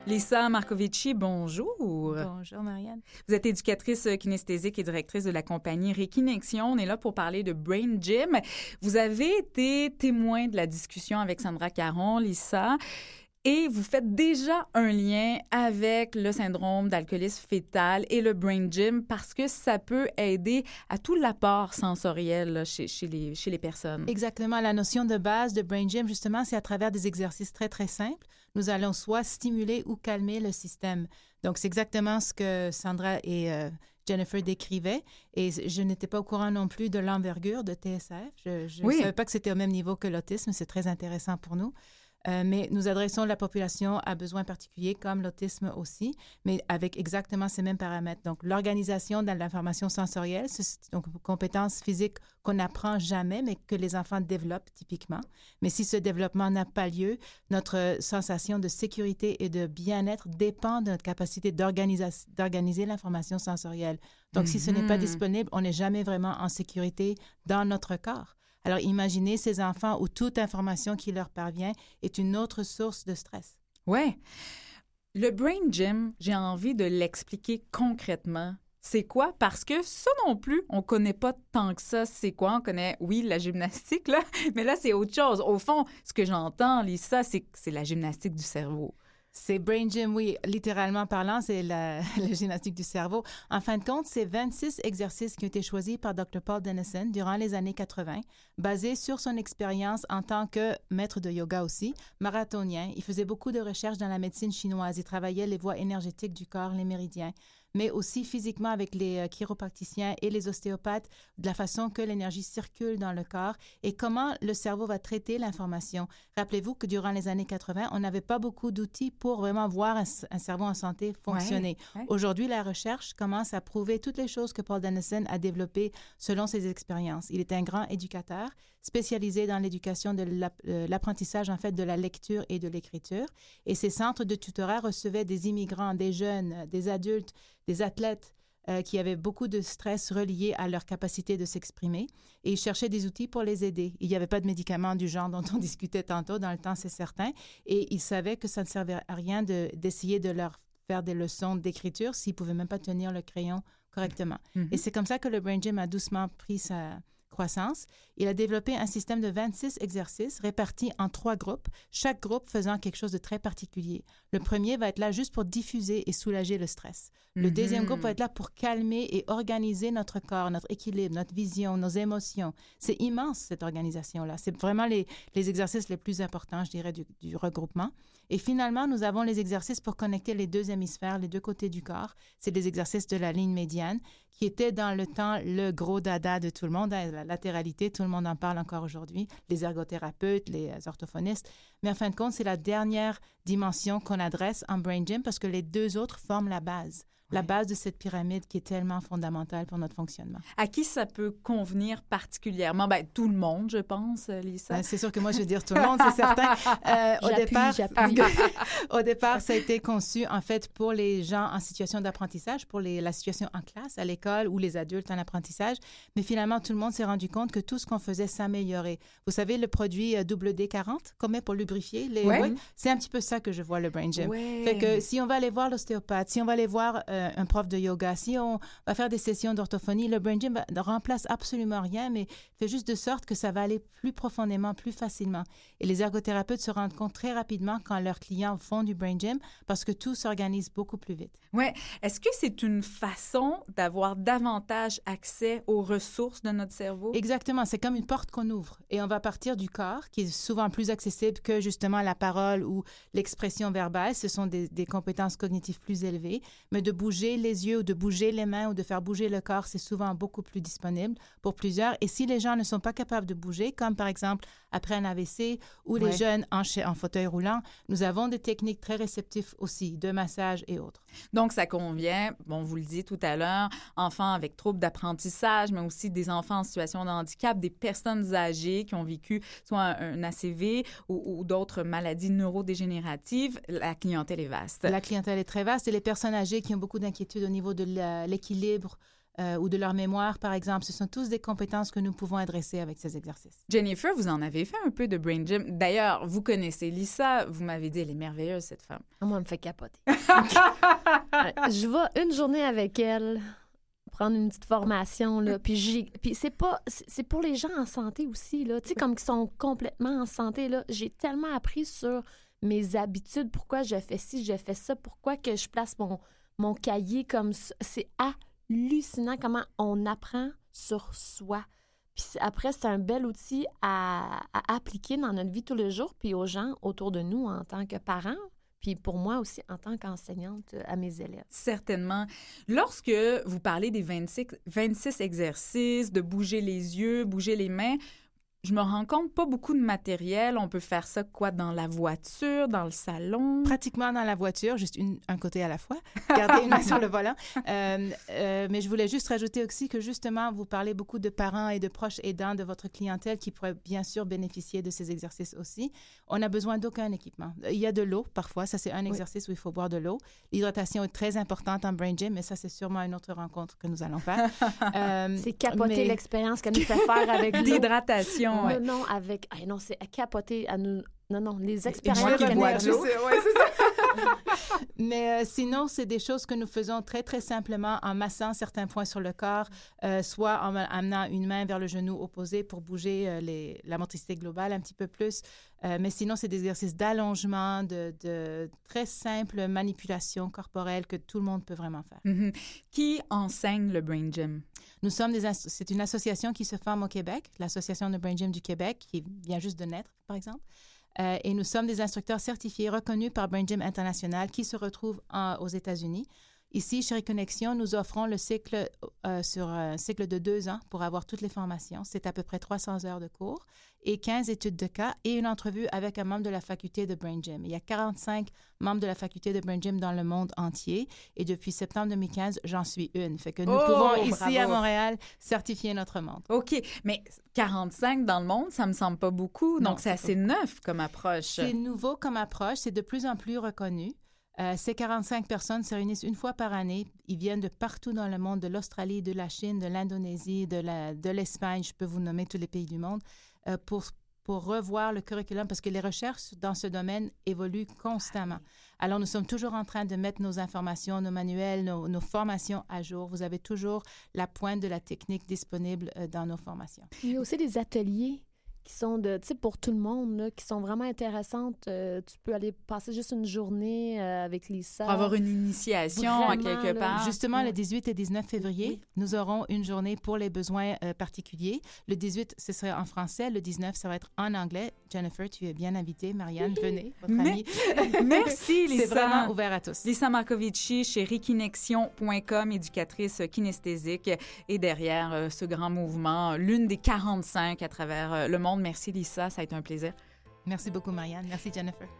Lisa Marcovici, bonjour. Bonjour, Marianne. Vous êtes éducatrice kinesthésique et directrice de la compagnie Rékinexion. On est là pour parler de Brain Gym. Vous avez été témoin de la discussion avec Sandra Caron, Lisa, et vous faites déjà un lien avec le syndrome d'alcoolisme fœtal et le Brain Gym parce que ça peut aider à tout l'apport sensoriel là, chez les personnes. Exactement. La notion de base de Brain Gym, justement, c'est à travers des exercices très, très simples. Nous allons soit stimuler ou calmer le système. Donc, c'est exactement ce que Sandra et Jennifer décrivaient. Et je n'étais pas au courant non plus de l'envergure de TSF. Je ne savais pas que c'était au même niveau que l'autisme. C'est très intéressant pour nous. Mais nous adressons la population à besoins particuliers, comme l'autisme aussi, mais avec exactement ces mêmes paramètres. Donc, l'organisation de l'information sensorielle, c'est donc une compétence physique qu'on n'apprend jamais, mais que les enfants développent typiquement. Mais si ce développement n'a pas lieu, notre sensation de sécurité et de bien-être dépend de notre capacité d'organiser l'information sensorielle. Donc, si ce n'est pas disponible, on n'est jamais vraiment en sécurité dans notre corps. Alors, imaginez ces enfants où toute information qui leur parvient est une autre source de stress. Ouais. Le Brain Gym, j'ai envie de l'expliquer concrètement. C'est quoi? Parce que ça non plus, on connaît pas tant que ça. C'est quoi? On connaît, oui, la gymnastique, là, mais là, c'est autre chose. Au fond, ce que j'entends, Lisa, c'est la gymnastique du cerveau. C'est Brain Gym, oui, littéralement parlant, c'est la gymnastique du cerveau. En fin de compte, c'est 26 exercices qui ont été choisis par Dr. Paul Dennison durant les années 80, basés sur son expérience en tant que maître de yoga aussi, marathonien. Il faisait beaucoup de recherches dans la médecine chinoise. Il travaillait les voies énergétiques du corps, les méridiens, mais aussi physiquement avec les chiropraticiens et les ostéopathes, de la façon que l'énergie circule dans le corps et comment le cerveau va traiter l'information. Rappelez-vous que durant les années 80, on n'avait pas beaucoup d'outils pour vraiment voir un cerveau en santé fonctionner. Ouais. Aujourd'hui, la recherche commence à prouver toutes les choses que Paul Dennison a développées selon ses expériences. Il est un grand éducateur spécialisé dans l'éducation de l'apprentissage, en fait, de la lecture et de l'écriture. Et ses centres de tutorat recevaient des immigrants, des jeunes, des adultes, des athlètes qui avaient beaucoup de stress relié à leur capacité de s'exprimer et ils cherchaient des outils pour les aider. Il n'y avait pas de médicaments du genre dont on discutait tantôt, dans le temps, c'est certain, et ils savaient que ça ne servait à rien d'essayer de leur faire des leçons d'écriture s'ils ne pouvaient même pas tenir le crayon correctement. Mm-hmm. Et c'est comme ça que le Brain Gym a doucement pris sa croissance. Il a développé un système de 26 exercices répartis en 3 groupes, chaque groupe faisant quelque chose de très particulier. Le premier va être là juste pour diffuser et soulager le stress. Le deuxième groupe va être là pour calmer et organiser notre corps, notre équilibre, notre vision, nos émotions. C'est immense, cette organisation-là. C'est vraiment les exercices les plus importants, je dirais, du regroupement. Et finalement, nous avons les exercices pour connecter les 2 hémisphères, les 2 côtés du corps. C'est des exercices de la ligne médiane qui était dans le temps le gros dada de tout le monde, la latéralité, tout le monde en parle encore aujourd'hui, les ergothérapeutes, les orthophonistes. Mais en fin de compte, c'est la dernière dimension qu'on adresse en Brain Gym parce que les 2 autres forment la base. La base de cette pyramide qui est tellement fondamentale pour notre fonctionnement. À qui ça peut convenir particulièrement? Bien, tout le monde, je pense, Lisa. C'est sûr que moi, je vais dire tout le monde, c'est certain. J'appuie. Au départ, ça a été conçu, en fait, pour les gens en situation d'apprentissage, pour la situation en classe, à l'école, ou les adultes en apprentissage. Mais finalement, tout le monde s'est rendu compte que tout ce qu'on faisait s'améliorait. Vous savez, le produit WD-40 qu'on met pour lubrifier c'est un petit peu ça que je vois le Brain Gym. Ouais. Fait que si on va aller voir l'ostéopathe, si on va aller voir un prof de yoga, si on va faire des sessions d'orthophonie, le Brain Gym ne remplace absolument rien, mais fait juste de sorte que ça va aller plus profondément, plus facilement. Et les ergothérapeutes se rendent compte très rapidement quand leurs clients font du Brain Gym parce que tout s'organise beaucoup plus vite. Oui. Est-ce que c'est une façon d'avoir davantage accès aux ressources de notre cerveau? Exactement. C'est comme une porte qu'on ouvre et on va partir du corps qui est souvent plus accessible que justement la parole ou l'expression verbale. Ce sont des compétences cognitives plus élevées, mais de bouger les yeux ou de bouger les mains ou de faire bouger le corps, c'est souvent beaucoup plus disponible pour plusieurs. Et si les gens ne sont pas capables de bouger, comme par exemple après un AVC ou les jeunes en fauteuil roulant, nous avons des techniques très réceptives aussi, de massage et autres. Donc, ça convient, bon, vous le disiez tout à l'heure, enfants avec troubles d'apprentissage, mais aussi des enfants en situation de handicap, des personnes âgées qui ont vécu soit un ACV ou d'autres maladies neurodégénératives. La clientèle est vaste. La clientèle est très vaste et les personnes âgées qui ont beaucoup d'inquiétudes au niveau de l'équilibre ou de leur mémoire, par exemple. Ce sont tous des compétences que nous pouvons adresser avec ces exercices. Jennifer, vous en avez fait un peu de Brain Gym. D'ailleurs, vous connaissez Lisa. Vous m'avez dit, elle est merveilleuse, cette femme. Moi, elle me fait capoter. Je vais une journée avec elle, prendre une petite formation, là, puis c'est pour les gens en santé aussi, là, tu sais, comme qui sont complètement en santé, là. J'ai tellement appris sur mes habitudes, pourquoi je fais ci, je fais ça, pourquoi que je place mon cahier comme ça. C'est hallucinant comment on apprend sur soi. Puis après, c'est un bel outil à appliquer dans notre vie tous les jours, puis aux gens autour de nous en tant que parents, puis pour moi aussi en tant qu'enseignante à mes élèves. Certainement. Lorsque vous parlez des 26 exercices, de bouger les yeux, bouger les mains, je me rends compte, pas beaucoup de matériel. On peut faire ça, quoi, dans la voiture, dans le salon? Pratiquement dans la voiture, juste un côté à la fois. Garder une main sur le volant. Mais je voulais juste rajouter aussi que, justement, vous parlez beaucoup de parents et de proches aidants de votre clientèle qui pourraient bien sûr bénéficier de ces exercices aussi. On n'a besoin d'aucun équipement. Il y a de l'eau, parfois. Ça, c'est un exercice où il faut boire de l'eau. L'hydratation est très importante en Brain Gym, mais ça, c'est sûrement une autre rencontre que nous allons faire. C'est capoter l'expérience qu'elle nous fait faire avec l'hydratation. Ouais. Non, avec... non, c'est capoter à nous... Non, les expériences qu'elle nous a c'est ça. Mais sinon, c'est des choses que nous faisons très, très simplement en massant certains points sur le corps, soit en amenant une main vers le genou opposé pour bouger la motricité globale un petit peu plus. Mais sinon, c'est des exercices d'allongement, de très simples manipulations corporelles que tout le monde peut vraiment faire. Mm-hmm. Qui enseigne le Brain Gym? C'est une association qui se forme au Québec, l'Association de Brain Gym du Québec, qui vient juste de naître, par exemple. Et nous sommes des instructeurs certifiés reconnus par Brain Gym International qui se retrouvent aux États-Unis. Ici, chez Reconnexion, nous offrons le cycle sur un cycle de 2 ans pour avoir toutes les formations. C'est à peu près 300 heures de cours et 15 études de cas et une entrevue avec un membre de la faculté de Brain Gym. Il y a 45 membres de la faculté de Brain Gym dans le monde entier et depuis septembre 2015, j'en suis une. Fait que nous pouvons ici à Montréal certifier notre monde. OK, mais 45 dans le monde, ça me semble pas beaucoup. Non, donc, c'est assez neuf comme approche. C'est nouveau comme approche. C'est de plus en plus reconnu. Ces 45 personnes se réunissent une fois par année. Ils viennent de partout dans le monde, de l'Australie, de la Chine, de l'Indonésie, de l'Espagne, je peux vous nommer tous les pays du monde, pour revoir le curriculum parce que les recherches dans ce domaine évoluent constamment. Alors, nous sommes toujours en train de mettre nos informations, nos manuels, nos formations à jour. Vous avez toujours la pointe de la technique disponible dans nos formations. Il y a aussi des ateliers qui sont pour tout le monde, là, qui sont vraiment intéressantes. Tu peux aller passer juste une journée avec Lisa. Pour avoir une initiation à quelque part. Justement, le 18 et 19 février, nous aurons une journée pour les besoins particuliers. Le 18, ce sera en français. Le 19, ça va être en anglais. Jennifer, tu es bien invitée. Marianne, venez, votre amie. Merci, Lisa. C'est vraiment ouvert à tous. Lisa Marcovici chez Reconnexion.com, éducatrice kinesthésique. Et derrière ce grand mouvement, l'une des 45 à travers le monde. Merci, Lisa. Ça a été un plaisir. Merci beaucoup, Marianne. Merci, Jennifer.